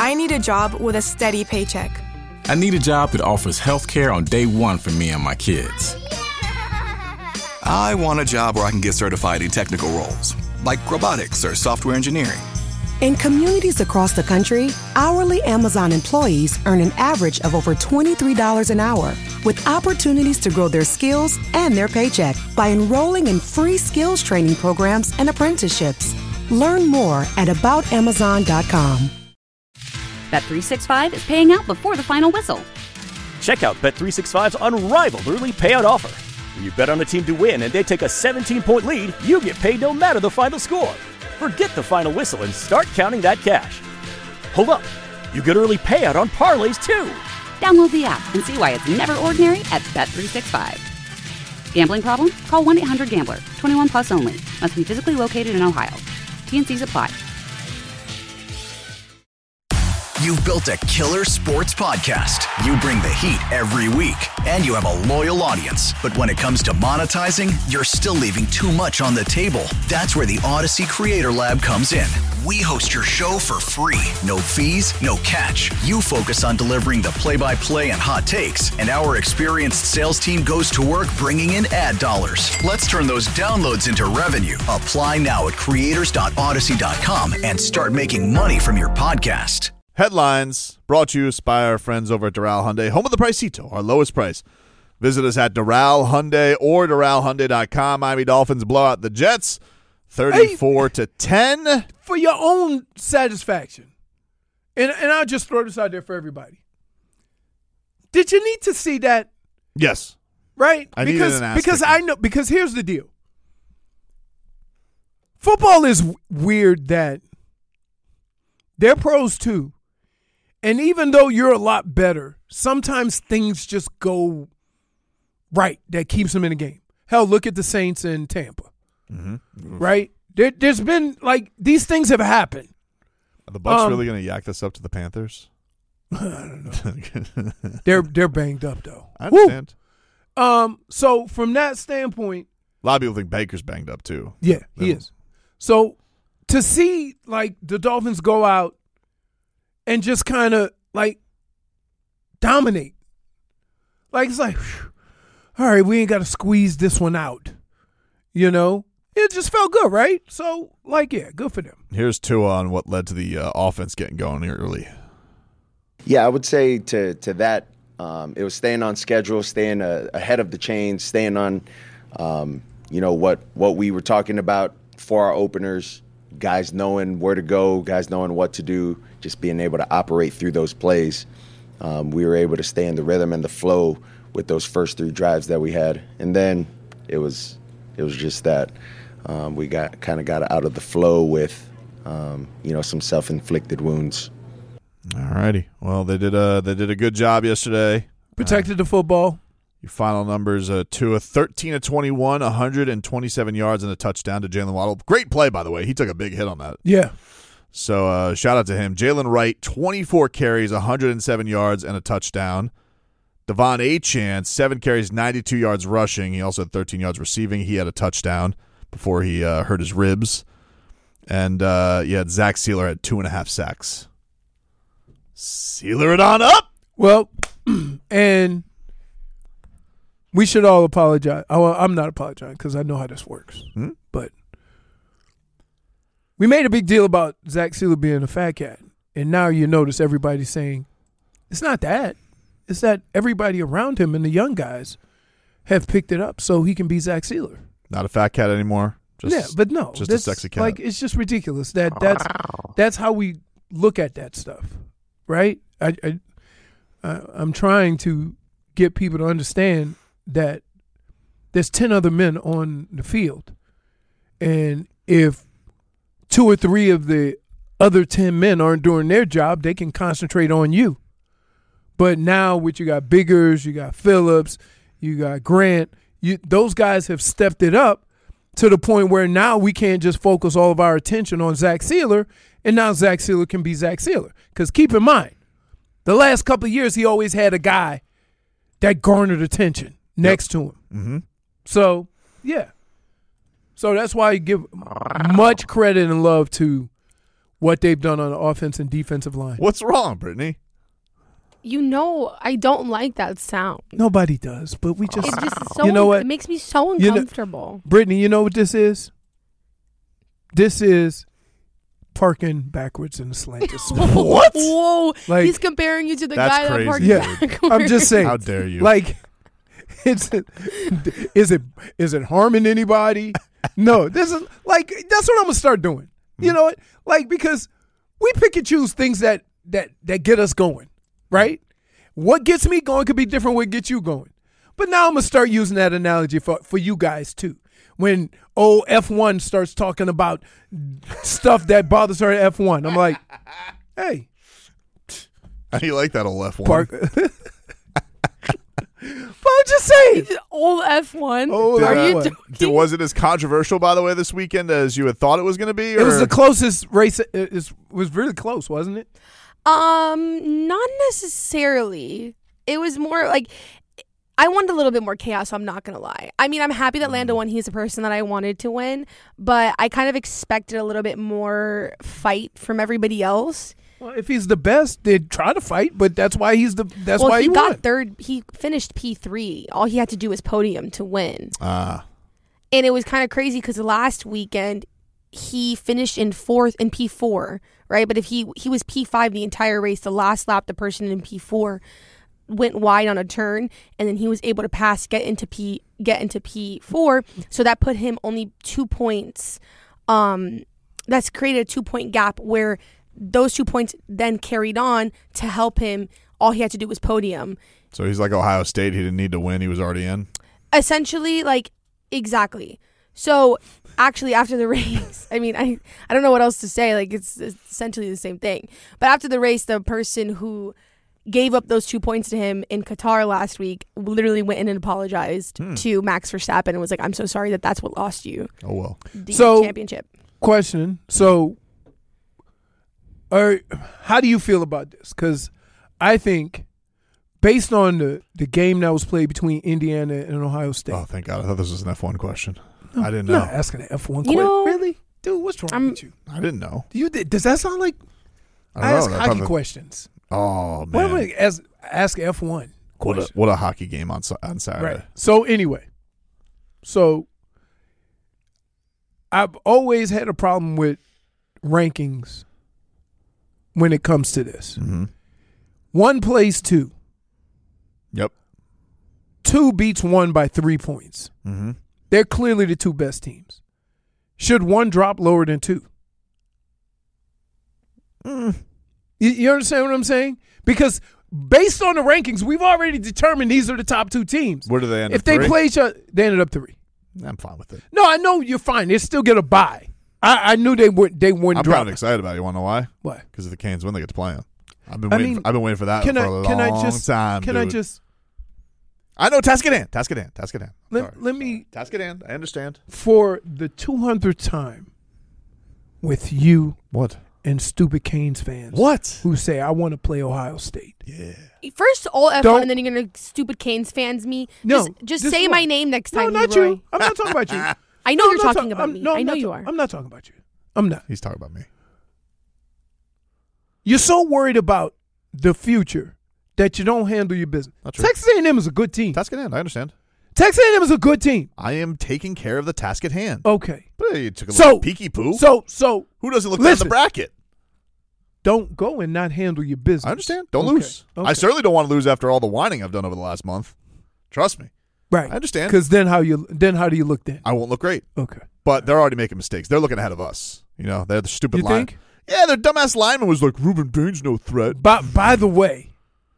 I need a job with a steady paycheck. I need a job that offers health care on day one for me and my kids. I want a job where I can get certified in technical roles, like robotics or software engineering. In communities across the country, hourly Amazon employees earn an average of over $23 an hour, with opportunities to grow their skills and their paycheck by enrolling in free skills training programs and apprenticeships. Learn more at aboutamazon.com. Bet365 is paying out before the final whistle. Check out Bet365's unrivaled early payout offer. When you bet on a team to win and they take a 17-point lead, you get paid no matter the final score. Forget the final whistle and start counting that cash. Hold up. You get early payout on parlays, too. Download the app and see why it's never ordinary at Bet365. Gambling problem? Call 1-800-GAMBLER. 21 plus only. Must be physically located in Ohio. T&Cs apply. You've built a killer sports podcast. You bring the heat every week, and you have a loyal audience. But when it comes to monetizing, you're still leaving too much on the table. That's where the Odyssey Creator Lab comes in. We host your show for free. No fees, no catch. You focus on delivering the play-by-play and hot takes, and our experienced sales team goes to work bringing in ad dollars. Let's turn those downloads into revenue. Apply now at creators.odyssey.com and start making money from your podcast. Headlines brought to you by our friends over at Doral Hyundai, home of the Pricito, our lowest price. Visit us at Doral Hyundai or DoralHyundai.com. Miami Dolphins blow out the Jets 34-10. For your own satisfaction, and I'll just throw this out there for everybody. Did you need to see that? Yes. Right? Because here's the deal. Football is weird that they're pros too. And even though you're a lot better, sometimes things just go right that keeps them in the game. Hell, look at the Saints in Tampa. Mm-hmm. Right? There's been, like, these things have happened. Are the Bucs really going to yak this up to the Panthers? I don't know. They're banged up, though. I understand. So from that standpoint. A lot of people think Baker's banged up, too. Yeah, he is. So to see, like, the Dolphins go out and just kind of, like, dominate. Like, it's like, whew, all right, we ain't got to squeeze this one out. You know? It just felt good, right? So, like, yeah, good for them. Here's Tua on what led to the offense getting going here early. Yeah, I would say to that, it was staying on schedule, staying ahead of the chain, staying on, what we were talking about for our openers, guys knowing where to go, guys knowing what to do, just being able to operate through those plays. We were able to stay in the rhythm and the flow with those first three drives that we had. And then it was just that we got out of the flow with, some self-inflicted wounds. All righty. Well, they did a good job yesterday. Protected the football. Your final numbers, Tua 13-21, 127 yards and a touchdown to Jalen Waddle. Great play, by the way. He took a big hit on that. Yeah. So shout out to him. Jalen Wright, 24 carries, 107 yards and a touchdown. Devon Achane, 7 carries, 92 yards rushing. He also had 13 yards receiving. He had a touchdown before he hurt his ribs. And Zach Sealer had 2.5 sacks. Sealer it on up. Well, and we should all apologize. I'm not apologizing because I know how this works. But we made a big deal about Zach Sealer being a fat cat. And now you notice everybody saying, it's not that. It's that everybody around him and the young guys have picked it up so he can be Zach Sealer. Not a fat cat anymore. Just a sexy cat. Like, it's just ridiculous. That's how we look at that stuff, right? I'm trying to get people to understand that there's 10 other men on the field. And if 2 or 3 of the other 10 men aren't doing their job, they can concentrate on you. But now you got Biggers, you got Phillips, you got Grant, those guys have stepped it up to the point where now we can't just focus all of our attention on Zach Sealer, and now Zach Sealer can be Zach Sealer. Because keep in mind, the last couple of years he always had a guy that garnered attention next to him. Mm-hmm. So, yeah. So that's why I give much credit and love to what they've done on the offense and defensive line. What's wrong, Brittany? You know, I don't like that sound. Nobody does, but we just. It's just so. You know what? It makes me so uncomfortable. Brittany, you know what this is? This is parking backwards in the slant. What? Whoa! Like, he's comparing you to the that's guy crazy, that parked dude. backwards. I'm just saying. How dare you? Like, is it harming anybody? No, this is like that's what I'm gonna start doing. You know what? Like, because we pick and choose things that get us going, right? What gets me going could be different what gets you going. But now I'm gonna start using that analogy for you guys too. When F1 starts talking about stuff that bothers her at F1, I'm like, hey, how do you like that old F1? Park. But I'm just saying. Old F1. Old Are F1. you joking? Was it as controversial, by the way, this weekend as you had thought it was going to be? Or? It was the closest race. It was really close, wasn't it? Not necessarily. It was more like I wanted a little bit more chaos, so I'm not going to lie. I mean, I'm happy that Lando won. He's the person that I wanted to win, but I kind of expected a little bit more fight from everybody else. Well, if he's the best, they'd try to fight, but that's why that's why he got won. third. He finished P3. All he had to do was podium to win. Ah. And it was kind of crazy because last weekend he finished in P4, right? But if he was P5 the entire race, the last lap, the person in P4 went wide on a turn, and then he was able to pass, get into P4. So that put him only 2 points. That's created a 2-point gap where those 2 points then carried on to help him. All he had to do was podium. So he's like Ohio State. He didn't need to win. He was already in. Essentially, like, exactly. So actually, after the race, I mean, I don't know what else to say. Like, it's essentially the same thing. But after the race, the person who gave up those 2 points to him in Qatar last week literally went in and apologized to Max Verstappen and was like, I'm so sorry that's what lost you. Oh, well. The So, championship. Question. So, how do you feel about this? Because I think, based on the game that was played between Indiana and Ohio State. Oh, thank God. I thought this was an F1 question. No, I didn't you're know. not asking an F1 You question. know, Really? Dude, what's wrong with you? I didn't know. Does that sound like I ask hockey questions? Oh, man. Why am I ask F1 questions? What a hockey game on Saturday. Right. So, anyway. I've always had a problem with rankings when it comes to this. Mm-hmm. 1 plays 2. Yep. 2 beats 1 by 3 points. Mm-hmm. They're clearly the 2 best teams. Should 1 drop lower than 2? You understand what I'm saying? Because based on the rankings, we've already determined these are the top 2 teams. Where do they end up? If they play each other, they ended up 3. I'm fine with it. No, I know you're fine. They still get a bye. I knew they wouldn't I'm drop. kind of excited about it. You want to know why? Why? Because if the Canes win, they get to play them. I've been waiting for that for a long time. Can dude. I just? I know Tascadam. Let me. Tascadam. I understand. For the 200th time, with you, What? and stupid Canes fans, What? who say I want to play Ohio State. Yeah. First all F1 Don't- and then you're going to stupid Canes fans me. No, Just this say one. my name next No, time, not Leroy. you. I'm not talking about you. I know No, you're I'm not talking talk- about I'm- me. no, I I'm know not you ta- are. I'm not talking about you. I'm not. He's talking about me. You're so worried about the future that you don't handle your business. Not true. Texas A&M is a good team. Task at hand. I understand. Texas A&M is a good team. I am taking care of the task at hand. Okay. But you took a So- little peeky poo. So Who doesn't look down listen. the bracket? don't go and not handle your business. I understand. Don't Okay. lose. Okay. I certainly don't want to lose after all the whining I've done over the last month. Trust me. Right. I understand. Because then how do you look then? I won't look great. Okay. But they're already making mistakes. They're looking ahead of us. You know, they're the stupid You line. think? Yeah, their dumbass lineman was like, Ruben Bain's no threat. By the way,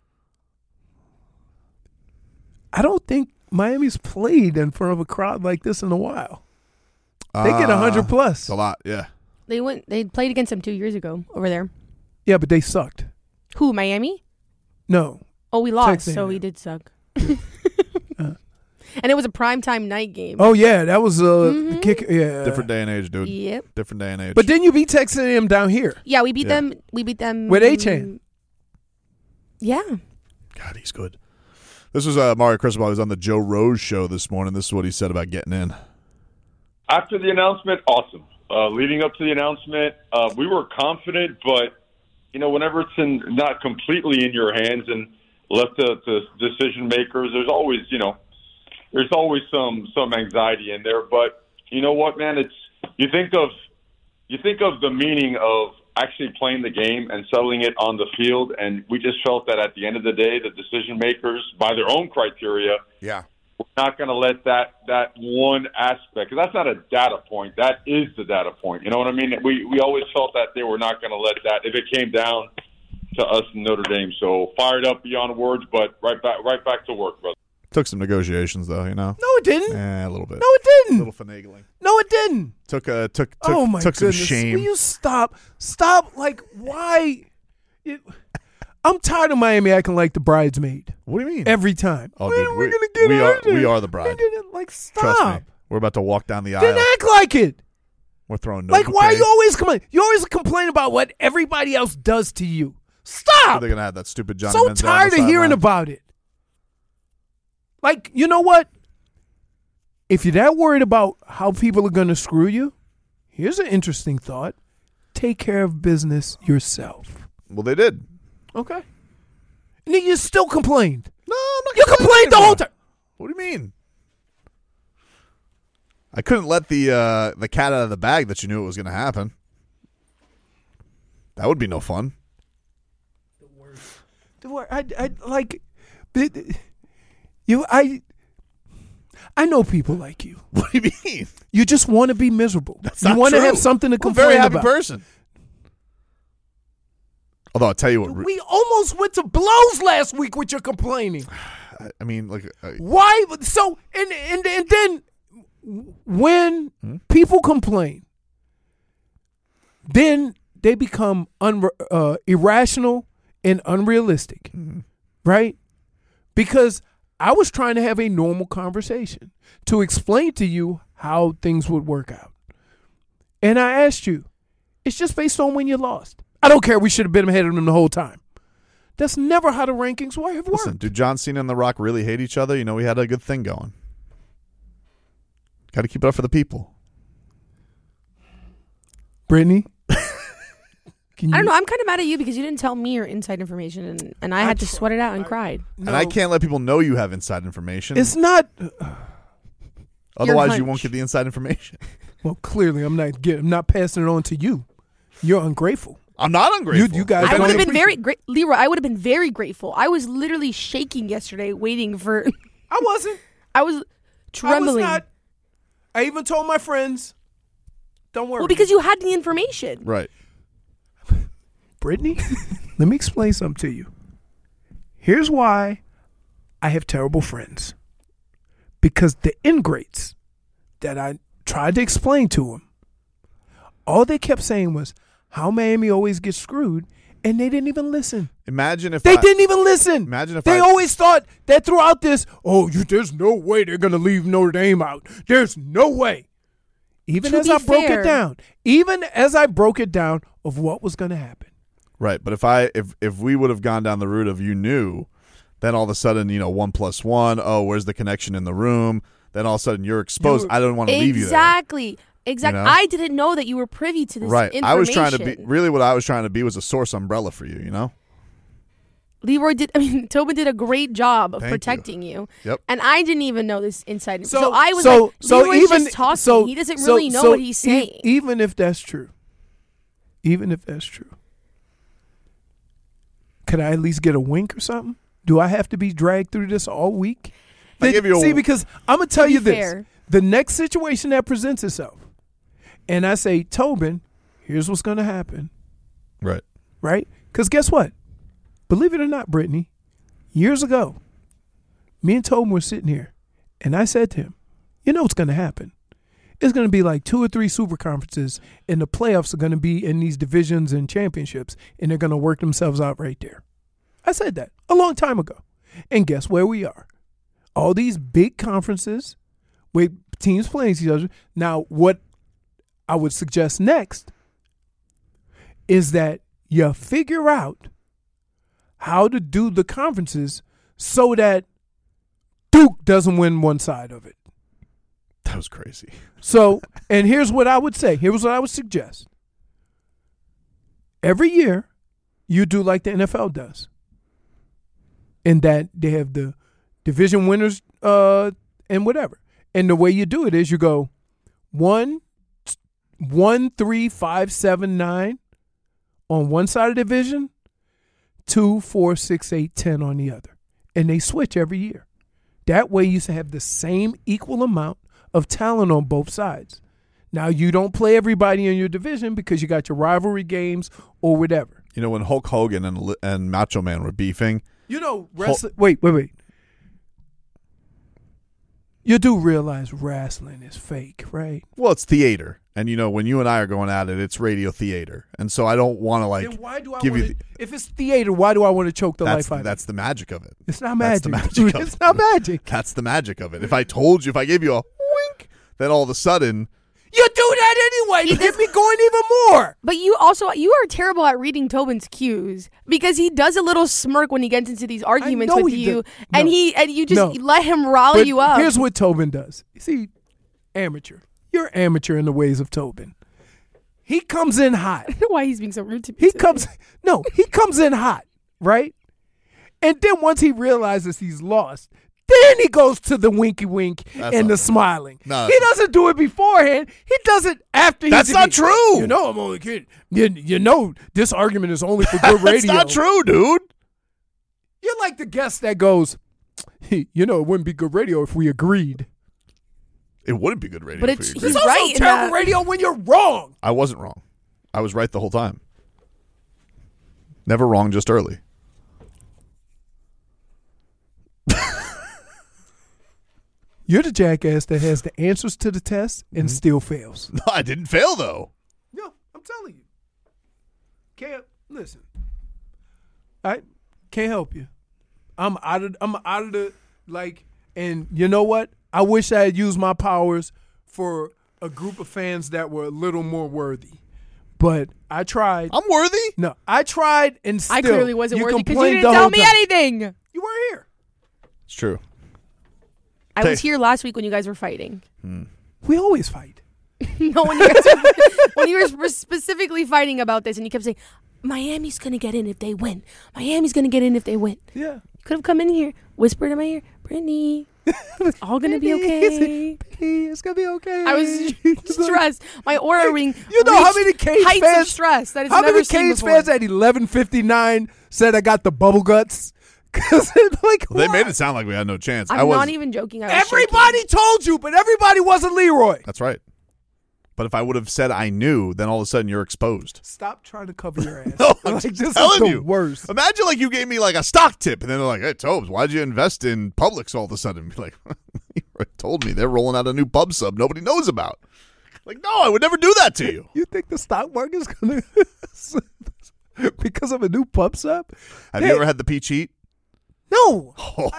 I don't think Miami's played in front of a crowd like this in a while. They get 100 plus. It's a lot, yeah. They played against them 2 years ago over there. Yeah, but they sucked. Who, Miami? No. Oh, we lost, Texas so A&M. we did suck. And it was a primetime night game. Oh yeah, that was the kick. Yeah, Different day and age, dude. Yep. Different day and age. But then you beat Texas A&M down here. Yeah, we beat Yeah. them. We beat them With A-Chan. Yeah. God, he's good. This was Mario Cristobal. He was on the Joe Rose show this morning. This is what he said about getting in. After the announcement, awesome. leading up to the announcement, we were confident, but whenever it's not completely in your hands and left to decision makers, there's always some anxiety in there. But you know what, man? You think of the meaning of actually playing the game and settling it on the field, and we just felt that at the end of the day, the decision makers, by their own criteria, we're not going to let that one aspect, because that's not a data point, that is the data point. You know what I mean? We always felt that they were not going to let that, if it came down to us in Notre Dame. So fired up beyond words, but right back to work, brother. Took some negotiations, though, No, it didn't. A little bit. No, it didn't. A little finagling. No, it didn't. Took oh my some goodness. shame. Will you stop? Stop. Like, why? I'm tired of Miami acting like the bridesmaid. What do you mean? Every time. Oh, dude, we're gonna get we are the bride. Like, stop. Trust me. We're about to walk down the aisle. Didn't act like it. We're throwing no Like, bouquet. why are you always complaining? You always complain about what everybody else does to you. Stop. They're going to have that stupid Johnny So Manziel tired of hearing about it. Like, you know what? If you're that worried about how people are going to screw you, here's an interesting thought. Take care of business yourself. Well, they did. Okay. And then you still complained. No, I'm not. You complained the whole time. What do you mean? I couldn't let the cat out of the bag that you knew it was going to happen. That would be no fun. I know people like you. What do you mean? You just want to be miserable. That's you not want to true. have something to I'm a complain very happy about. person. Although I'll tell you what. We almost went to blows last week with your complaining. I mean, like, why? So and then when people complain, then they become irrational and unrealistic, right? Because I was trying to have a normal conversation to explain to you how things would work out, and I asked you, it's just based on when you lost. I don't care. We should have been ahead of them the whole time. That's never how the rankings have worked. Listen, do John Cena and The Rock really hate each other? We had a good thing going. Got to keep it up for the people. Brittany? I don't know. I'm kind of mad at you because you didn't tell me your inside information, and I had to sweat it out and cried. And I can't let people know you have inside information. It's not. Otherwise, you won't get the inside information. Well, clearly, I'm not passing it on to you. You're ungrateful. I'm not ungrateful. You guys. I would have been very Leroy. I would have been very grateful. I was literally shaking yesterday, waiting for. I wasn't. I was trembling. I was not. I even told my friends, "Don't worry." Well, because you had the information, right? Brittany, let me explain something to you. Here's why I have terrible friends. Because the ingrates that I tried to explain to them, all they kept saying was how Miami always gets screwed, and they didn't even listen. Imagine if they didn't even listen. Imagine if they always thought that throughout this, there's no way they're going to leave Notre Dame out. There's no way. Even as I broke it down of what was going to happen. Right, but if we would have gone down the route of you knew, then all of a sudden 1 + 1. Oh, where's the connection in the room? Then all of a sudden you're exposed. I don't want to leave you there. Exactly. I didn't know that you were privy to this information. I was trying to be what I was trying to be was a source umbrella for you. Leroy Tobin did a great job of protecting you. Yep. And I didn't even know this inside. So I was Leroy's just talking. He doesn't really know what he's saying. Even if that's true. Could I at least get a wink or something? Do I have to be dragged through this all week? Because I'm going to tell you this. The next situation that presents itself, and I say, Tobin, here's what's going to happen. Right. Right? Because guess what? Believe it or not, Brittany, years ago, me and Tobin were sitting here, and I said to him, you know what's going to happen? It's going to be like 2 or 3 super conferences, and the playoffs are going to be in these divisions and championships, and they're going to work themselves out right there. I said that a long time ago. And guess where we are? All these big conferences with teams playing each other. Now, what I would suggest next is that you figure out how to do the conferences so that Duke doesn't win one side of it. That was crazy. So, and here's what I would say. Here's what I would suggest. Every year, you do like the NFL does. In that they have the division winners and whatever. And the way you do it is you go 1, 3, 5, 7, 9 on one side of the division, 2, 4, 6, 8, 10 on the other. And they switch every year. That way you have the same equal amount of talent on both sides. Now, you don't play everybody in your division because you got your rivalry games or whatever. You know, when Hulk Hogan and Macho Man were beefing. You know, wrestling. Wait. You do realize wrestling is fake, right? Well, it's theater. And, you know, when you and I are going at it, it's radio theater. And so I don't want to, like, then why do I give wanna, you. If it's theater, why do I want to choke the life out of it? That's the magic of it. It's not magic. That's the magic of it. It's not magic. That's the magic of it. If I told you, if I gave you a wink, then all of a sudden. You do that anyway. You get me going even more. But you are terrible at reading Tobin's cues because he does a little smirk when he gets into these arguments with you, and you just let him rally you up. Here's what Tobin does. You see, amateur. You're amateur in the ways of Tobin. He comes in hot. I don't know why he's being so rude to me. He comes in hot, right? And then once he realizes he's lost, then he goes to the winky wink and the smiling. No, he doesn't do it beforehand. He does it after. That's not true. You know, I'm only kidding. You know, this argument is only for good radio. That's not true, dude. You're like the guest that goes, you know, it wouldn't be good radio if we agreed. It wouldn't be good radio. But it's he's also right. terrible radio when you're wrong. I wasn't wrong. I was right the whole time. Never wrong, just early. You're the jackass that has the answers to the test and still fails. No, I didn't fail, though. No, I'm telling you. Can't listen. I can't help you. I'm out of the and you know what? I wish I had used my powers for a group of fans that were a little more worthy. But I tried. I'm worthy? No, I tried and still. I clearly wasn't worthy because you complained didn't the tell whole me time. anything. You weren't here. It's true. I was here last week when you guys were fighting. We always fight. No, when you guys when you were specifically fighting about this, and you kept saying, "Miami's gonna get in if they win. Miami's gonna get in if they win." Yeah, you could have come in here, whispered in my ear, "Brittany, it's all gonna be okay. It's gonna be okay." I was stressed. My aura ring. You know how many Cage heights fans? Of stress that it's how never many seen Cage before. fans at 11:59 said I got the bubble guts? Because they made it sound like we had no chance. I'm not even joking. Everybody told you, but everybody wasn't Leroy. That's right. But if I would have said I knew, then all of a sudden you're exposed. Stop trying to cover your ass. No, I'm this is telling the you. worst. Imagine like you gave me like a stock tip, and then they're like, "Hey, Tobes, why'd you invest in Publix all of a sudden?" Be like, "You told me they're rolling out a new pub sub nobody knows about." Like, no, I would never do that to you. You think the stock market's gonna because of a new pub sub? Have you ever had the peach heat? No.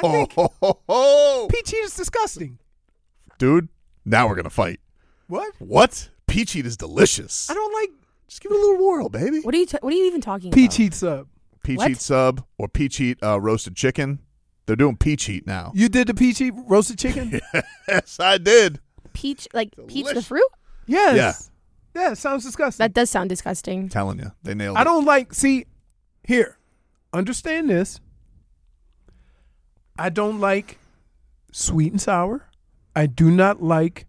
Peach heat is disgusting. Dude, now we're going to fight. What? Peach heat is delicious. I don't like. Just give it a little whirl, baby. What are you even talking Peach about? heat sub. Peach heat sub or peach heat roasted chicken. They're doing peach heat now. You did the peach heat roasted chicken? Yes, I did. Peach the fruit? Yes. Yeah, it sounds disgusting. That does sound disgusting. I'm telling you, they nailed it. I don't like. See, here, understand this. I don't like sweet and sour. I do not like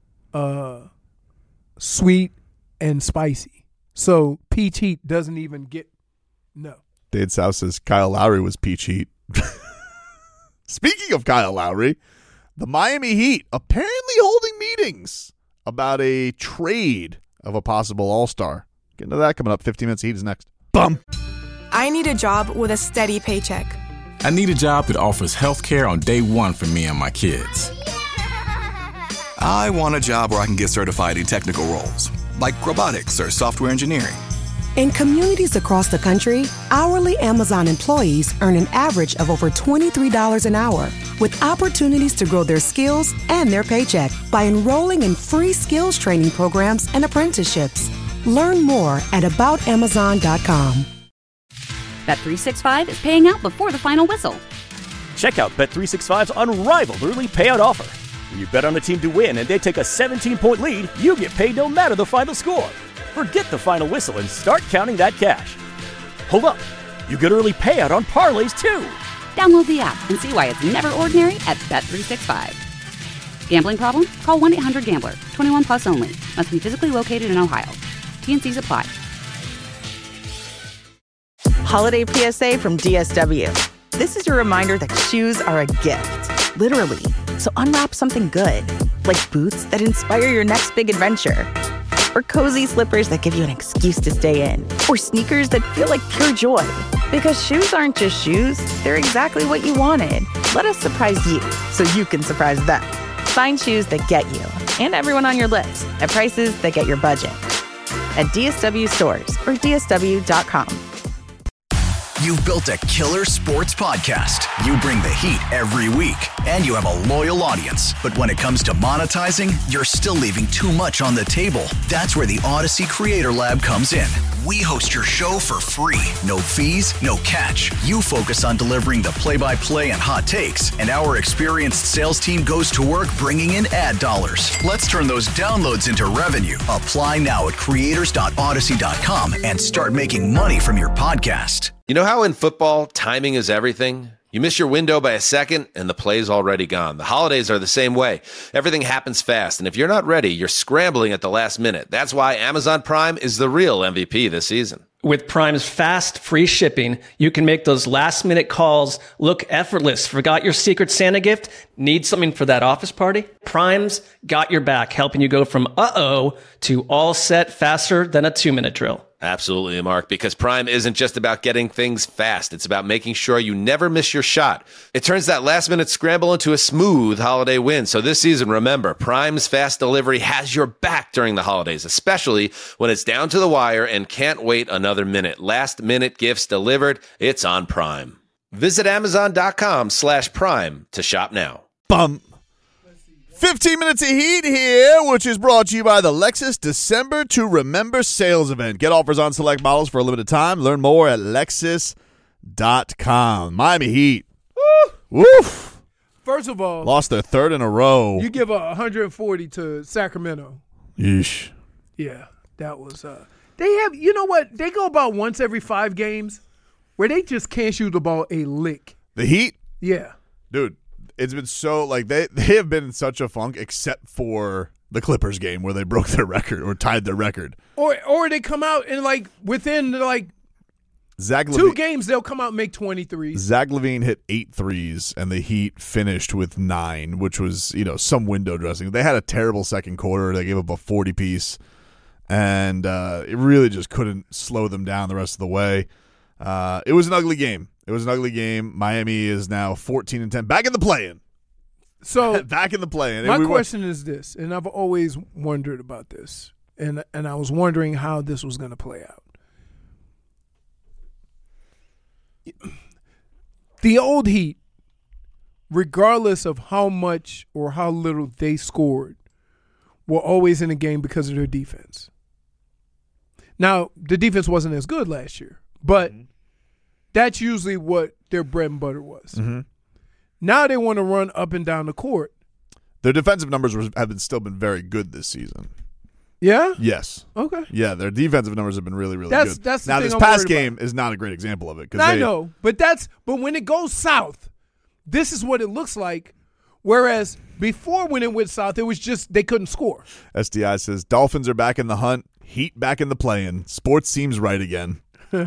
sweet and spicy. So peach heat doesn't even get no. Dade South says Kyle Lowry was peach heat. Speaking of Kyle Lowry, the Miami Heat apparently holding meetings about a trade of a possible All-Star. Get into that coming up. 15 Minutes Heat is next. Bum. I need a job with a steady paycheck. I need a job that offers health care on day one for me and my kids. I want a job where I can get certified in technical roles, like robotics or software engineering. In communities across the country, hourly Amazon employees earn an average of over $23 an hour, with opportunities to grow their skills and their paycheck by enrolling in free skills training programs and apprenticeships. Learn more at aboutamazon.com. Bet365 is paying out before the final whistle. Check out Bet365's unrivaled early payout offer. When you bet on a team to win and they take a 17-point lead, you get paid no matter the final score. Forget the final whistle and start counting that cash. Hold up. You get early payout on parlays, too. Download the app and see why it's never ordinary at Bet365. Gambling problem? Call 1-800-GAMBLER. 21 plus only. Must be physically located in Ohio. T&Cs apply. Holiday PSA from DSW. This is your reminder that shoes are a gift. Literally. So unwrap something good. Like boots that inspire your next big adventure. Or cozy slippers that give you an excuse to stay in. Or sneakers that feel like pure joy. Because shoes aren't just shoes, they're exactly what you wanted. Let us surprise you so you can surprise them. Find shoes that get you and everyone on your list at prices that get your budget. At DSW stores or DSW.com. You've built a killer sports podcast. You bring the heat every week, and you have a loyal audience. But when it comes to monetizing, you're still leaving too much on the table. That's where the Odyssey Creator Lab comes in. We host your show for free. No fees, no catch. You focus on delivering the play-by-play and hot takes, and our experienced sales team goes to work bringing in ad dollars. Let's turn those downloads into revenue. Apply now at creators.odyssey.com and start making money from your podcast. You know how in football, timing is everything? You miss your window by a second, and the play's already gone. The holidays are the same way. Everything happens fast, and if you're not ready, you're scrambling at the last minute. That's why Amazon Prime is the real MVP this season. With Prime's fast, free shipping, you can make those last-minute calls look effortless. Forgot your Secret Santa gift? Need something for that office party? Prime's got your back, helping you go from uh-oh to all set faster than a 2-minute drill. Absolutely, Mark, because Prime isn't just about getting things fast. It's about making sure you never miss your shot. It turns that last-minute scramble into a smooth holiday win. So this season, remember, Prime's fast delivery has your back during the holidays, especially when it's down to the wire and can't wait another minute. Last-minute gifts delivered, it's on Prime. Visit Amazon.com/Prime to shop now. 15 minutes of heat here, which is brought to you by the Lexus December to Remember sales event. Get offers on select models for a limited time. Learn more at Lexus.com. Miami Heat. Woof. First of all, lost their third in a row. You give 140 to Sacramento. Yeesh. Yeah, that was they have, you know what? They go about once every 5 games where they just can't shoot the ball a lick. The Heat? Yeah. Dude. It's been so, like, they have been in such a funk except for the Clippers game where they broke their record or tied their record. Or they come out and, like, within, like, Zach 2 games, they'll come out and make 23. Zach LaVine hit 8 threes, and the Heat finished with 9, which was, you know, some window dressing. They had a terrible second quarter. They gave up a 40-piece, and it really just couldn't slow them down the rest of the way. It was an ugly game. Miami is now 14-10, back in the play-in. So back in the play-in. My question is this, and I've always wondered about this, and I was wondering how this was going to play out. The old Heat, regardless of how much or how little they scored, were always in the game because of their defense. Now, the defense wasn't as good last year, but that's usually what their bread and butter was. Mm-hmm. Now they want to run up and down the court. Their defensive numbers have still been very good this season. Yeah? Yes. Okay. Yeah, their defensive numbers have been really, really good. That's the now, thing this I'm past worried game about. is not a great example of it. I know, but when it goes south, this is what it looks like. Whereas before when it went south, it was just they couldn't score. SDI says, Dolphins are back in the hunt, Heat back in the play-in. Sports seems right again.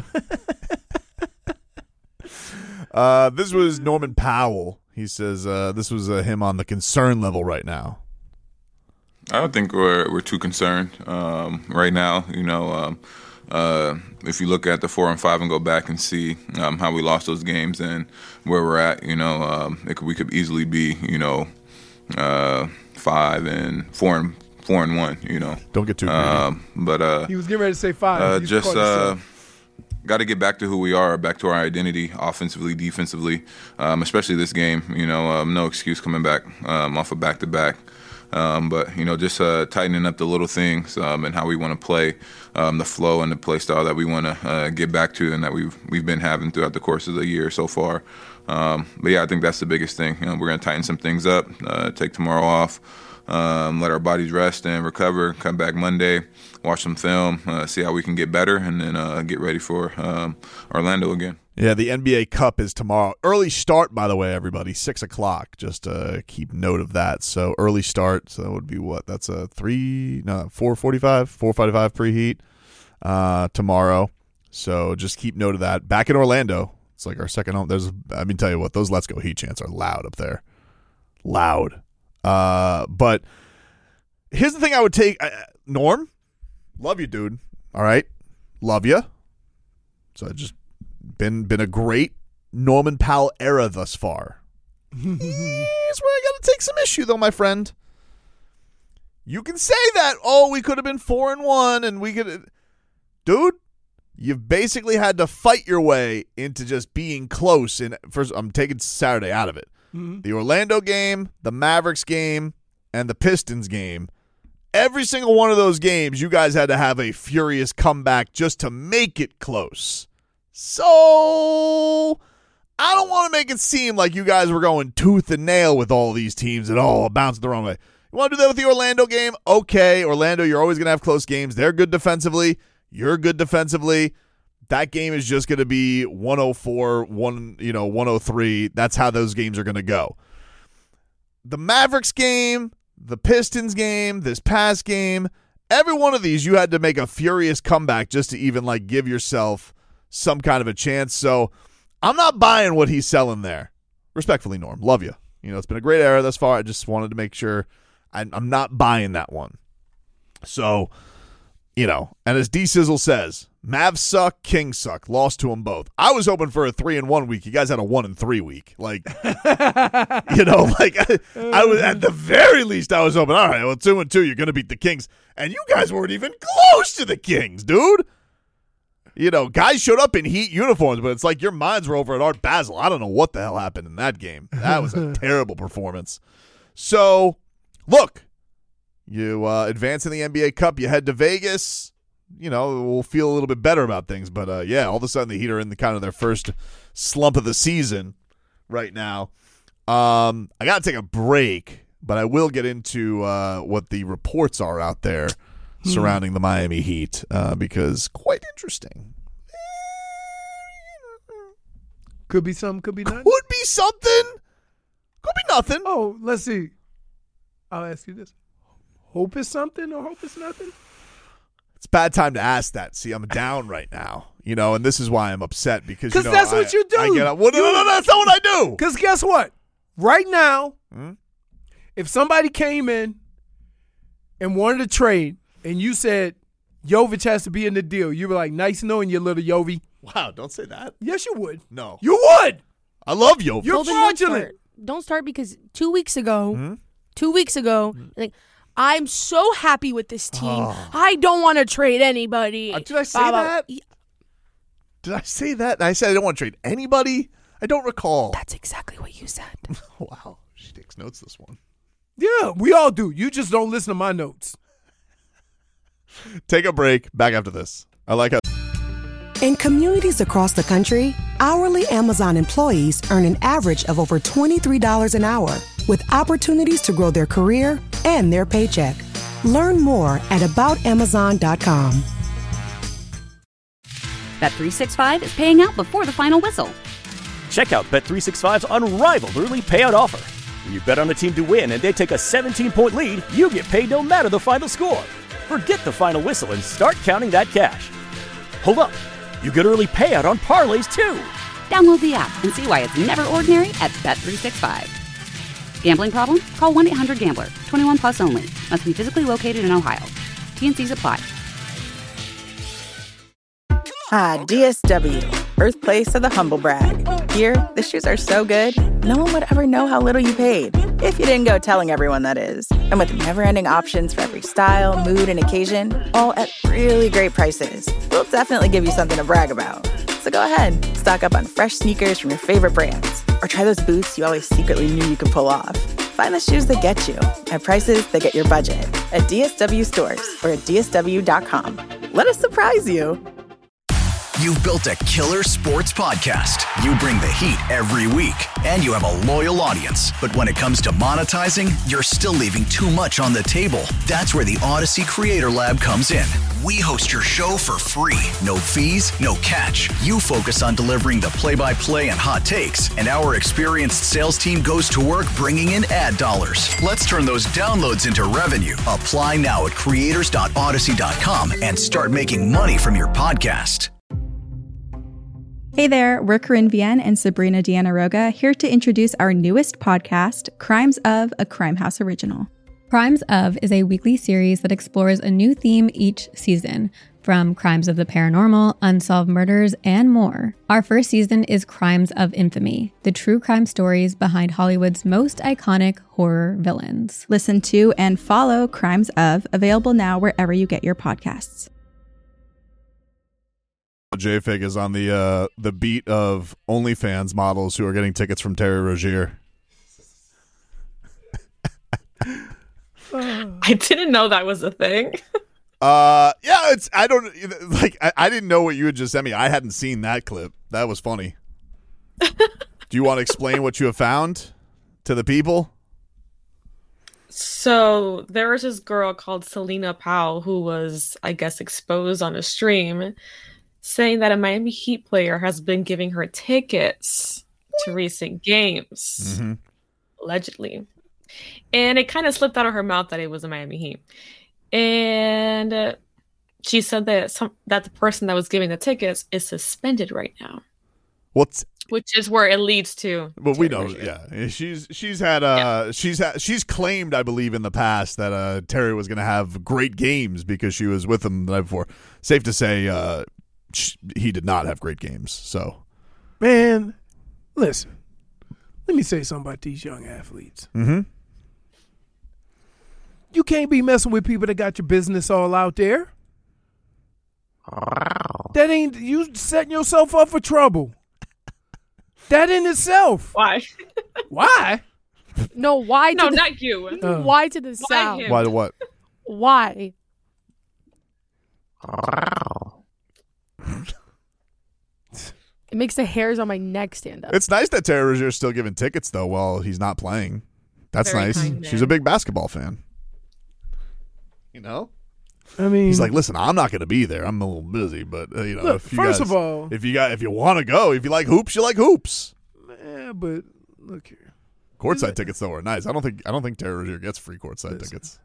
This was Norman Powell. He says this was him on the concern level right now. I don't think we're too concerned right now. You know, if you look at the 4 and 5 and go back and see how we lost those games and where we're at, you know, we could easily be, you know, 5 and 4 and 1. You know, don't get too greedy. But he was getting ready to say 5. Just got to get back to who we are, back to our identity, offensively, defensively, especially this game. You know, no excuse coming back off a back-to-back. But, just tightening up the little things and how we want to play, the flow and the play style that we want to get back to and that we've been having throughout the course of the year so far. But, yeah, I think that's the biggest thing. We're going to tighten some things up, take tomorrow off, let our bodies rest and recover, come back Monday, watch some film, see how we can get better, and then get ready for Orlando again. Yeah, the NBA Cup is tomorrow. Early start, by the way, everybody, 6 o'clock. Just keep note of that. So early start, so that would be what? That's a 4:45 preheat tomorrow. So just keep note of that. Back in Orlando, it's like our second home. I mean, tell you what, those Let's Go Heat chants are loud up there. Loud. But here's the thing I would take. Norm, love you, dude. All right? Love you. So I just... Been a great Norman Powell era thus far. Here's where I got to take some issue, though, my friend. You can say that, we could have been 4-1, and we could... Dude, you've basically had to fight your way into just being close. First, I'm taking Saturday out of it. Mm-hmm. The Orlando game, the Mavericks game, and the Pistons game. Every single one of those games, you guys had to have a furious comeback just to make it close. So, I don't want to make it seem like you guys were going tooth and nail with all these teams and all bouncing the wrong way. You want to do that with the Orlando game? Okay, Orlando, you're always going to have close games. They're good defensively. You're good defensively. That game is just going to be 104, 103. That's how those games are going to go. The Mavericks game, the Pistons game, this past game, every one of these you had to make a furious comeback just to even give yourself some kind of a chance. So I'm not buying what he's selling there. Respectfully, Norm. Love you. It's been a great era thus far. I just wanted to make sure I'm not buying that one. So, and as D-Sizzle says, Mavs suck, Kings suck. Lost to them both. I was hoping for a 3-1 week. You guys had a 1-3 week. I was at the very least I was hoping, all right, well, 2-2, you're going to beat the Kings. And you guys weren't even close to the Kings, dude. Guys showed up in Heat uniforms, but it's like your minds were over at Art Basel. I don't know what the hell happened in that game. That was a terrible performance. So, look, you advance in the NBA Cup. You head to Vegas. We'll feel a little bit better about things. But, all of a sudden the Heat are in their first slump of the season right now. I got to take a break, but I will get into what the reports are out there surrounding the Miami Heat, because quite interesting. Could be something, could be nothing. Could be something. Could be nothing. Oh, let's see. I'll ask you this. Hope is something or hope is nothing? It's a bad time to ask that. See, I'm down right now, and this is why I'm upset because that's what you do. No, that's not what I do. Because guess what? Right now, if somebody came in and wanted to trade, and you said Jovic has to be in the deal, you were like, nice knowing you, little Yovi. Wow, don't say that. Yes, you would. No. You would. I love Jovic. You're fraudulent. Don't start because 2 weeks ago, I'm so happy with this team. I don't want to trade anybody. Did I say that? Did I say that? I said I don't want to trade anybody? I don't recall. That's exactly what you said. Wow. She takes notes this one. Yeah, we all do. You just don't listen to my notes. Take a break. Back after this. I like how. In communities across the country, hourly Amazon employees earn an average of over $23 an hour, with opportunities to grow their career and their paycheck. Learn more at aboutamazon.com. Bet365 is paying out before the final whistle. Check out Bet365's unrivaled early payout offer. When you bet on a team to win and they take a 17-point lead, you get paid no matter the final score. Forget the final whistle and start counting that cash. Hold up. You get early payout on parlays, too. Download the app and see why it's never ordinary at Bet365. Gambling problem? Call 1-800-GAMBLER. 21 plus only. Must be physically located in Ohio. T&Cs apply. DSW, birthplace of the humble brag. Here, the shoes are so good, no one would ever know how little you paid. If you didn't go telling everyone, that is. And with never-ending options for every style, mood, and occasion, all at really great prices, we'll definitely give you something to brag about. So go ahead, stock up on fresh sneakers from your favorite brands, or try those boots you always secretly knew you could pull off. Find the shoes that get you at prices that get your budget at DSW stores or at DSW.com. Let us surprise you. You've built a killer sports podcast. You bring the heat every week, and you have a loyal audience. But when it comes to monetizing, you're still leaving too much on the table. That's where the Odyssey Creator Lab comes in. We host your show for free. No fees, no catch. You focus on delivering the play-by-play and hot takes, and our experienced sales team goes to work bringing in ad dollars. Let's turn those downloads into revenue. Apply now at creators.odyssey.com and start making money from your podcast. Hey there, we're Corinne Vienne and Sabrina Deanna Roga here to introduce our newest podcast, Crimes of, a Crime House original. Crimes of is a weekly series that explores a new theme each season, from crimes of the paranormal, unsolved murders, and more. Our first season is Crimes of Infamy, the true crime stories behind Hollywood's most iconic horror villains. Listen to and follow Crimes of, available now wherever you get your podcasts. JFig is on the beat of OnlyFans models who are getting tickets from Terry Rozier. I didn't know that was a thing. Yeah, I didn't know what you had just sent me. I hadn't seen that clip. That was funny. Do you want to explain what you have found to the people? So there was this girl called Selena Powell who was, I guess, exposed on a stream, saying that a Miami Heat player has been giving her tickets to recent games, allegedly. And it kind of slipped out of her mouth that it was a Miami Heat. And she said that that the person that was giving the tickets is suspended right now. Which is where it leads to. Well, we know, yeah. She's claimed, I believe, in the past that Terry was going to have great games because she was with him the night before. Safe to say, he did not have great games. So, man, listen. Let me say something about these young athletes. Mm-hmm. You can't be messing with people that got your business all out there. That ain't you setting yourself up for trouble. That in itself. Why? Why? No, why? No, not you. Why to the sound? Why to what? Why? It makes the hairs on my neck stand up. It's nice that Terry Rozier is still giving tickets, though, while he's not playing. That's Very nice. kind, She's a big basketball fan. You know? I mean, he's like, listen, I'm not going to be there. I'm a little busy, but look, if you first guys, of all, if you want to go, if you like hoops, you like hoops. Yeah, but look here. Courtside tickets though are nice. I don't think Terry Rozier gets free courtside tickets.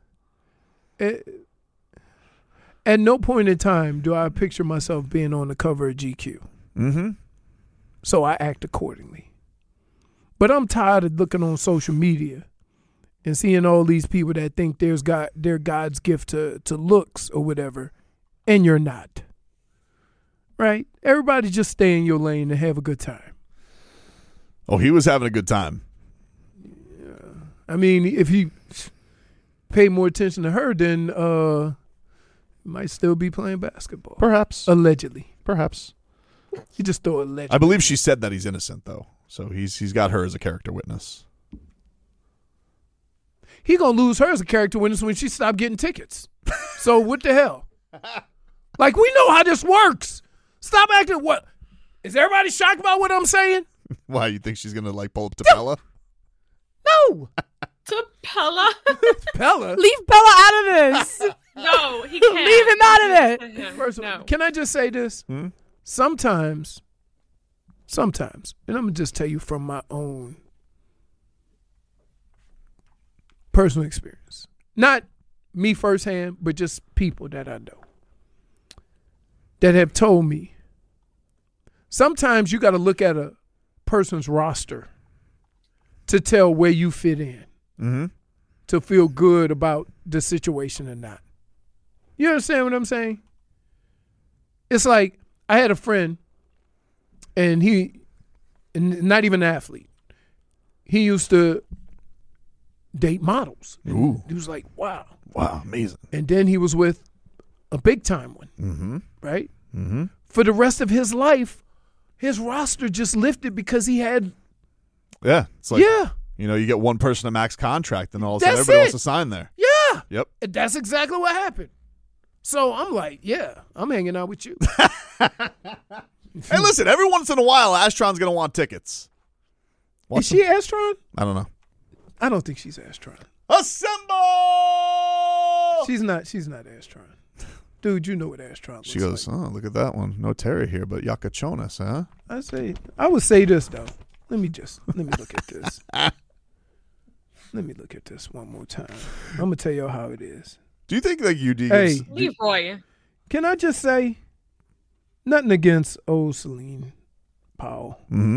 At no point in time do I picture myself being on the cover of GQ. Mm-hmm. So I act accordingly. But I'm tired of looking on social media and seeing all these people that think they're God's gift to looks or whatever, and you're not. Right? Everybody just stay in your lane and have a good time. Oh, he was having a good time. Yeah. I mean, if he paid more attention to her, then he might still be playing basketball. Perhaps. Allegedly. Perhaps. You just throw allegedly. I believe she said that he's innocent, though. So he's got her as a character witness. He gonna lose her as a character witness when she stopped getting tickets. So what the hell? Like, we know how this works. Stop acting. What? Is everybody shocked about what I'm saying? Why, you think she's gonna pull up to Pella? No. To Pella? Pella? Leave Pella out of this. No, he can't. Leave him out of it. First of all, can I just say this? Sometimes, and I'm going to just tell you from my own personal experience. Not me firsthand, but just people that I know that have told me. Sometimes you got to look at a person's roster to tell where you fit in, to feel good about the situation or not. You understand what I'm saying? It's like I had a friend, and not even an athlete. He used to date models. Ooh. He was like, wow. Wow, amazing. And then he was with a big-time one, right? Mm-hmm. For the rest of his life, his roster just lifted because he had... Yeah. It's like, You know, you get one person a max contract, and all of a sudden That's everybody it. wants to sign there. Yeah. Yep. And that's exactly what happened. So I'm like, yeah, I'm hanging out with you. Hey, listen, every once in a while, Astron's going to want tickets. Is she Astron? I don't know. I don't think she's Astron. Assemble! She's not Astron. Dude, you know what Astron looks She goes, oh, look at that one. No Terry here, but Yakachonas, huh? I would say this, though. Let me look at this. Let me look at this one more time. I'm going to tell you how it is. Do you think that UD Hey. Leroy. Can I just say, nothing against old Celine Powell. Mm-hmm.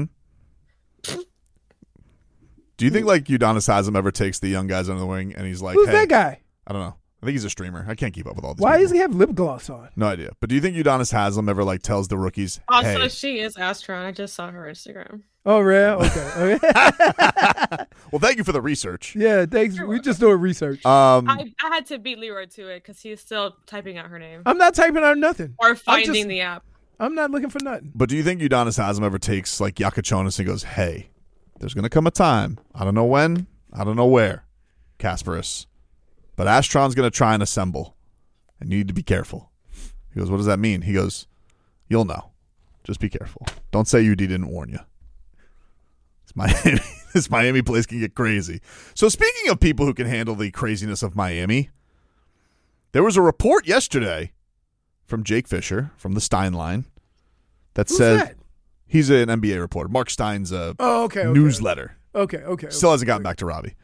Do you think like Udonis Haslem ever takes the young guys under the wing and he's like, Who's hey, that guy? I don't know. I think he's a streamer. I can't keep up with all this. Why does he have lip gloss on? No idea. But do you think Udonis Haslem ever like tells the rookies, Also, hey? she is Astron. I just saw her Instagram. Oh, real? Okay. Well, thank you for the research. Yeah, thanks. We just doing research. I had to beat Leroy to it because he's still typing out her name. I'm not typing out nothing. Or finding the app. I'm not looking for nothing. But do you think Udonis Haslem ever takes like Yakachonis and goes, hey, there's going to come a time. I don't know when. I don't know where. Kasparis. But Astron's going to try and assemble. And you need to be careful. He goes, what does that mean? He goes, you'll know. Just be careful. Don't say UD didn't warn you. Miami, this Miami place can get crazy. So speaking of people who can handle the craziness of Miami, there was a report yesterday from Jake Fisher from the Stein line that says that? He's an NBA reporter. Mark Stein's newsletter. Okay. Still hasn't gotten back to Robbie.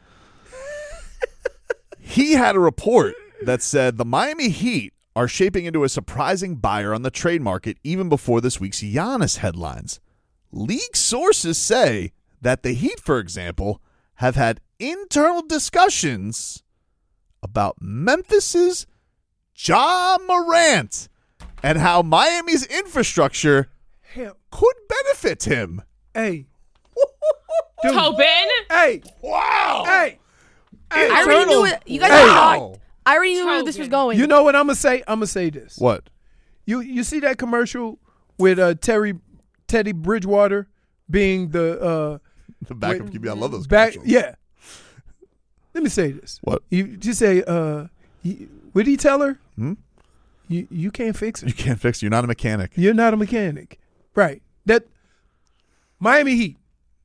He had a report that said the Miami Heat are shaping into a surprising buyer on the trade market even before this week's Giannis headlines. League sources say that the Heat, for example, have had internal discussions about Memphis's Ja Morant and how Miami's infrastructure could benefit him. Hey. Tobin? Hey. Wow. Hey. I already knew it. You guys Hey. are shocked. I already knew where this was going. You know what I'm going to say? I'm going to say this. What? You see that commercial with Teddy Bridgewater being the backup QB. I love those commercials. Yeah. Let me say this. What? You just say, what did he tell her? You can't fix it. You can't fix it. You're not a mechanic. You're not a mechanic. Right. That Miami Heat,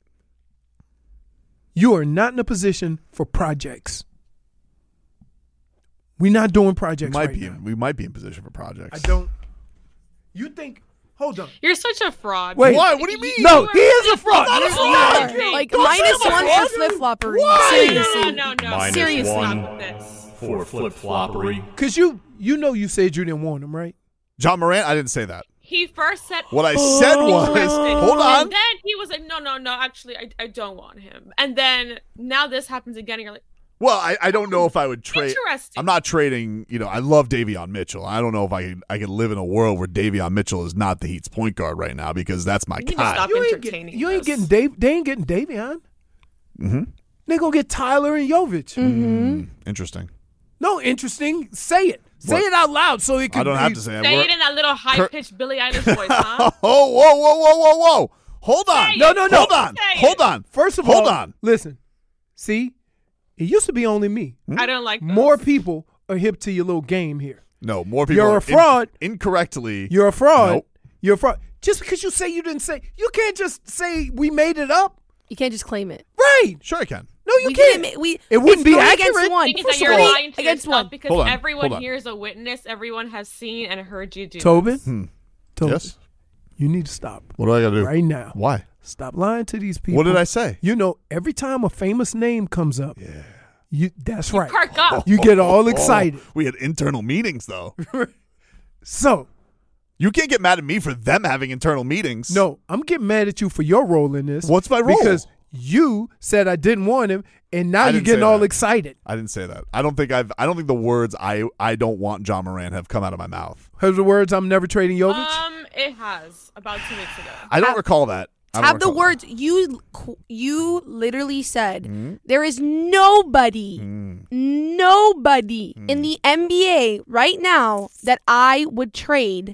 you are not in a position for projects. We're not doing projects now. We might be in position for projects. I don't. You think? Hold on. You're such a fraud. Wait. Why? What do you mean? No, he is a fraud. I'm not a You fraud. are. Like Don't say minus I'm a one fraud. for flip floppery. Why? Seriously. No. Minus Seriously. one for flip-floppery. Because you said you didn't want him, right? Ja Morant, I didn't say that. He first said. What I said was, hold on. And then he was like, no. Actually, I don't want him. And then now this happens again. And you're like, Well, I don't know if I would trade. Interesting. I'm not trading. I love Davion Mitchell. I don't know if I could live in a world where Davion Mitchell is not the Heat's point guard right now because that's my you need to guy. stop entertaining. You ain't getting Dave. They ain't getting Davion. Mm-hmm. They gonna get Tyler and Jovic. Interesting. No, interesting. Say it. Say it out loud so it can. I don't have to say it. Say it in that little high-pitched Billie Eilish voice, huh? Whoa. Hold on. Say it. No. Hold on. Say it. Hold on. First of Hold all, on. listen. See, it used to be only me. I don't like those. More people are hip to your little game here. No, more people. You're are a fraud. Incorrectly. You're a fraud. Nope. You're a fraud. Just because you say you didn't say, you can't just say we made it up. You can't just claim it. Right. Sure, I can. No, you We can't. didn't ma- It wouldn't it's be three accurate. against one. Thing is First that of you're all, lying to against yourself one. because Hold on. everyone here is a witness. Everyone has seen and heard you do. Tobin. Tobin. Yes. You need to stop. What do I got to do right now? Why? Stop lying to these people. What did I say? Every time a famous name comes up, that's right. Perk up. You get all excited. We had internal meetings though. So You can't get mad at me for them having internal meetings. no, I'm getting mad at you for your role in this. What's my role? Because you said I didn't want him, and now I you're didn't getting say all that. excited. I didn't say that. I don't think the words I don't want Ja Morant have come out of my mouth. Heard the words "I'm never trading Jovic." It has about 2 weeks ago. I don't recall that. I don't Have the recall words you literally said. There is nobody in the NBA right now that I would trade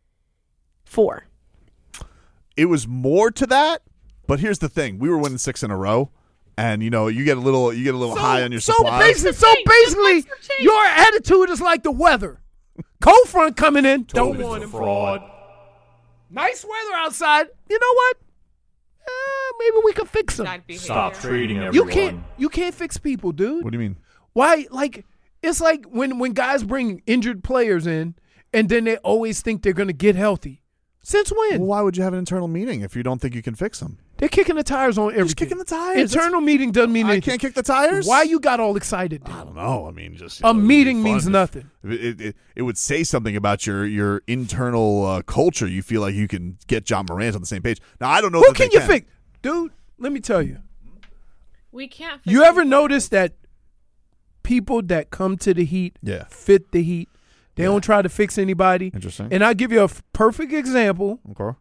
for. It was more to that, but here's the thing. We were winning 6 in a row. and you get a little high on your supply. Basically, your attitude is like the weather. Cold front coming in. Don't want him. Fraud. Nice weather outside. You know what? Maybe we can fix them. Stop trading everyone. You can't fix people, dude. What do you mean? Why? Like, it's like when guys bring injured players in, and then they always think they're going to get healthy. Since when? Well, why would you have an internal meeting if you don't think you can fix them? They're kicking the tires on everything. Just kicking the tires. Internal meeting doesn't mean anything. I can't kick the tires? Why you got all excited? I don't know. I mean, just a meeting means nothing. It would say something about your internal culture. You feel like you can get John Morant on the same page. Now, I don't know. Who can you fix? Dude, let me tell you. We can't. You ever notice that people that come to the Heat fit the Heat? They don't try to fix anybody. Interesting. And I'll give you a perfect example.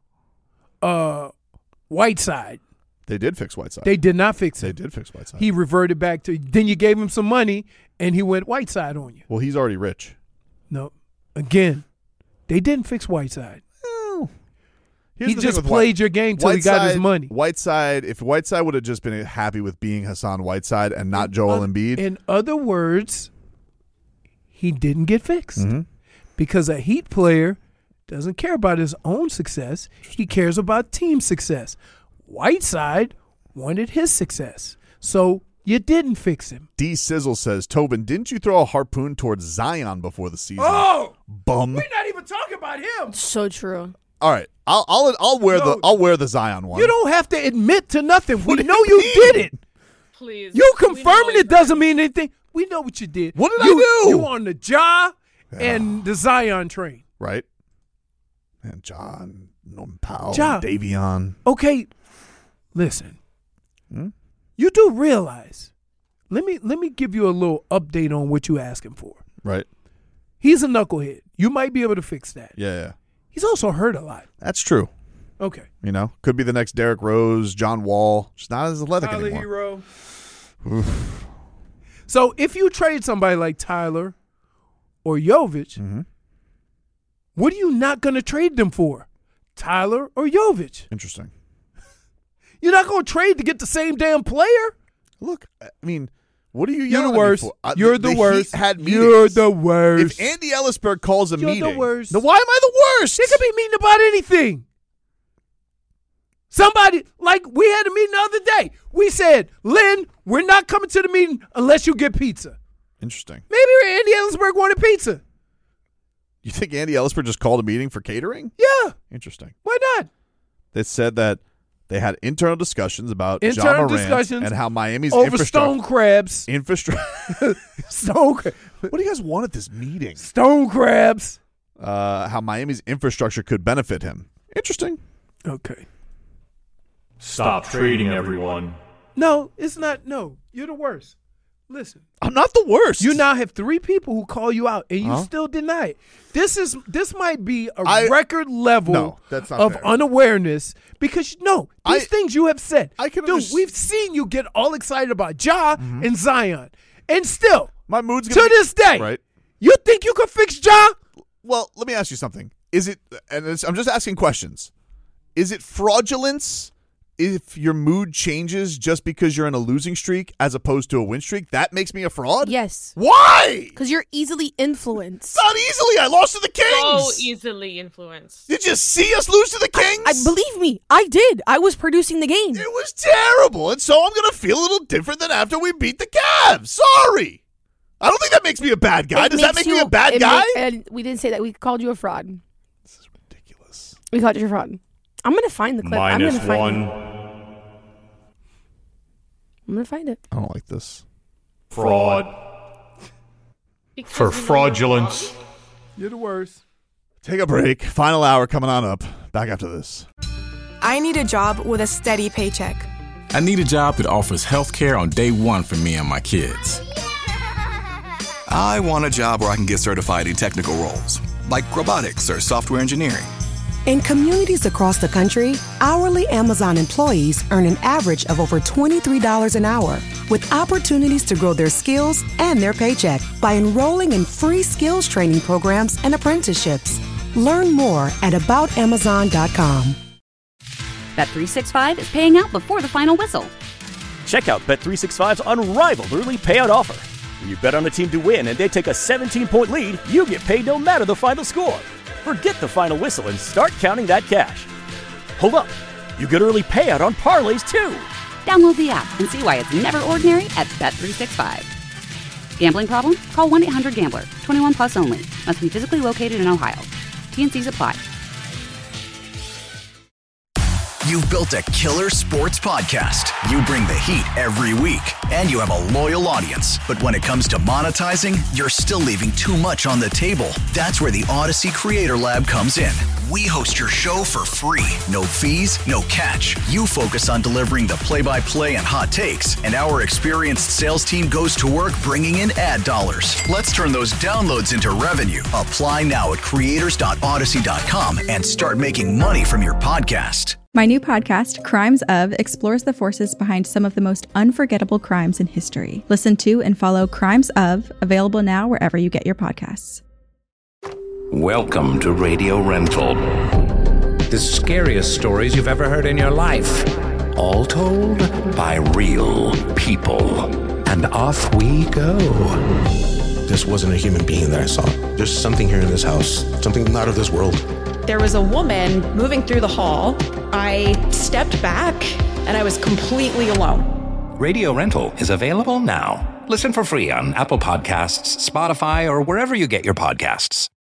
Okay. Whiteside. They did fix Whiteside. They did not fix him. They did fix Whiteside. He reverted back to. Then you gave him some money, and he went Whiteside on you. Well, he's already rich. No. Again, they didn't fix Whiteside. Here's he the just thing with played your game till he got his money. Whiteside, if Whiteside would have just been happy with being Hassan Whiteside and not Joel Embiid. In other words, he didn't get fixed. Mm-hmm. Because a Heat player doesn't care about his own success. He cares about team success. Whiteside wanted his success. So you didn't fix him. D Sizzle says, Tobin, didn't you throw a harpoon towards Zion before the season? Oh! Bum. We're not even talking about him. So true. All right. I'll wear the Zion one. You don't have to admit to nothing. We know you did it. Please. You confirming it doesn't mean anything. We know what you did. What did I do? You on the Ja and the Zion train. Right. And John, Norman Powell, Ja. Davion. Okay. Listen. You do realize. Let me give you a little update on what you're asking for. Right. He's a knucklehead. You might be able to fix that. Yeah. He's also hurt a lot. That's true. Okay. Could be the next Derrick Rose, John Wall. Just not as athletic Tyler anymore. Hero. So if you trade somebody like Tyler or Jovic, what are you not going to trade them for? Tyler or Jovic? Interesting. You're not going to trade to get the same damn player? Look, I mean, what are you You're yelling the worst. at me for? You're the worst. Heat had meetings. You're the worst. If Andy Ellisberg calls a meeting. You're the worst. Then why am I the worst? They could be meeting about anything. Somebody, like we had a meeting the other day. We said, Lynn, we're not coming to the meeting unless you get pizza. Interesting. Maybe Andy Ellisberg wanted pizza. You think Andy Ellisberg just called a meeting for catering? Yeah. Interesting. Why not? They said that they had internal discussions about Internal Ja Morant discussions and how Miami's over stone crabs. Stone crabs. What do you guys want at this meeting? Stone crabs. How Miami's infrastructure could benefit him. Interesting. Okay. Stop trading everyone. No, it's not. No, you're the worst. Listen. I'm not the worst. You now have 3 people who call you out, and you still deny it. This might be a record level that's not of fair. unawareness because, these things you have said. We've seen you get all excited about Ja and Zion. And still, my mood's to this day, right. You think you could fix Ja? Well, let me ask you something. Is it, and I'm just asking questions, is it fraudulence if your mood changes just because you're in a losing streak as opposed to a win streak? That makes me a fraud? Yes. Why? Because you're easily influenced. Not easily. I lost to the Kings. So easily influenced. Did you see us lose to the Kings? I believe me, I did. I was producing the game. It was terrible, and so I'm going to feel a little different than after we beat the Cavs. Sorry. I don't think that makes me a bad guy. Does that make me a bad guy? And we didn't say that. We called you a fraud. This is ridiculous. We called you a fraud. I'm going to find the clip. I'm going to find it. I'm going to find it. I don't like this. Fraud. For fraudulence. You're the worst. Take a break. Final hour coming on up. Back after this. I need a job with a steady paycheck. I need a job that offers health care on day one for me and my kids. I want a job where I can get certified in technical roles, like robotics or software engineering. In communities across the country, hourly Amazon employees earn an average of over $23 an hour, with opportunities to grow their skills and their paycheck by enrolling in free skills training programs and apprenticeships. Learn more at aboutamazon.com. Bet365 is paying out before the final whistle. Check out Bet365's unrivaled early payout offer. When you bet on a team to win and they take a 17-point lead, you get paid no matter the final score. Forget the final whistle and start counting that cash. Hold up. You get early payout on parlays, too. Download the app and see why it's never ordinary at Bet365. Gambling problem? Call 1-800-GAMBLER. 21 plus only. Must be physically located in Ohio. T&Cs apply. You've built a killer sports podcast. You bring the heat every week, and you have a loyal audience. But when it comes to monetizing, you're still leaving too much on the table. That's where the Odyssey Creator Lab comes in. We host your show for free. No fees, no catch. You focus on delivering the play-by-play and hot takes, and our experienced sales team goes to work bringing in ad dollars. Let's turn those downloads into revenue. Apply now at creators.odyssey.com and start making money from your podcast. My new podcast, Crimes Of, explores the forces behind some of the most unforgettable crimes in history. Listen to and follow Crimes Of, available now wherever you get your podcasts. Welcome to Radio Rental. The scariest stories you've ever heard in your life. All told by real people. And off we go. This wasn't a human being that I saw. There's something here in this house, something not of this world. There was a woman moving through the hall. I stepped back and I was completely alone. Radio Rental is available now. Listen for free on Apple Podcasts, Spotify, or wherever you get your podcasts.